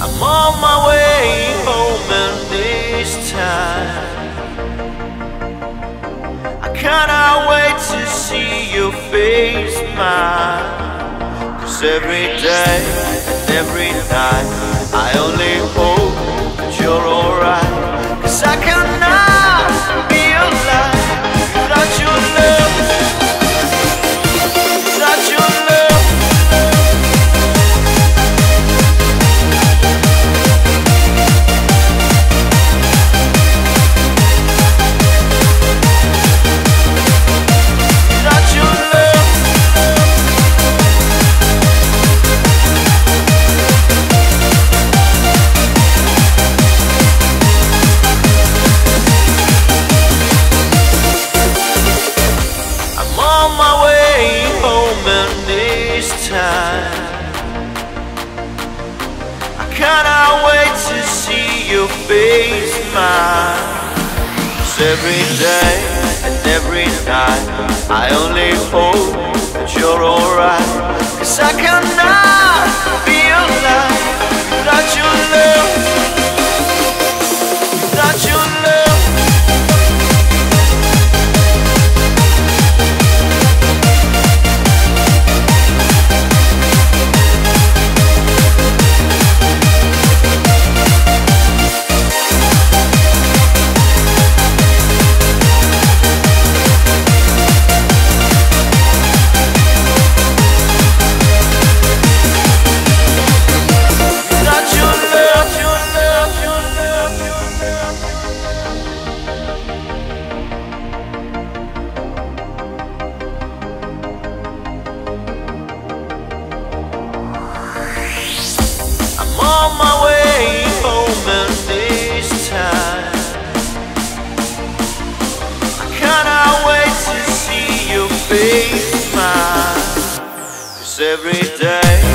I'm on my way home and this time I cannot wait to see your face smile. 'Cause every day and every night I only hope that you're alright. 'Cause I cannot be alive without your love, without your love. On my way home and this time I cannot wait to see your face smile. 'Cause every day and every night I only hope that you're alright. 'Cause I cannot be alive without your love, without your love. On my way home and this time I cannot wait to see your face smile. 'Cause every day